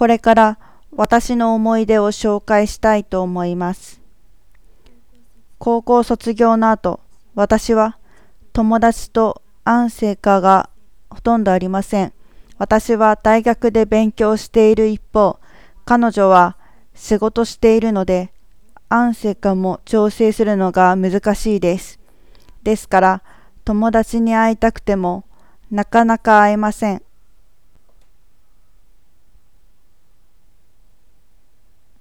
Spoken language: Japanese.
これから私の思い出を紹介したいと思います。高校卒業の後、私は友達と安静化がほとんどありません。私は大学で勉強している一方、彼女は仕事しているので、安静化も調整するのが難しいです。ですから、友達に会いたくても、なかなか会えません。